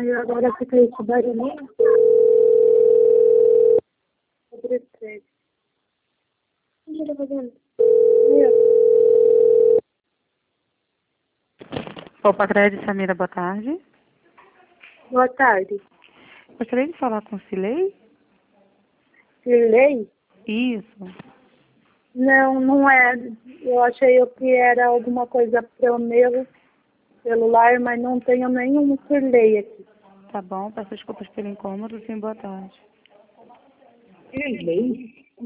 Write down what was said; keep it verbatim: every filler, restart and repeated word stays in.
Ai, agora fica esse barulhinho. Sobre o três. O que ele tá fazendo? Opa, Crédito Samira, boa tarde. Boa tarde. Gostaria de falar com o Cilei? Cirlei? Isso. Não, não é. Eu achei que era alguma coisa para o meu celular, mas não tenho nenhum Cirlei aqui. Tá bom, peço desculpas pelo incômodo, sim, boa tarde. Cirlei?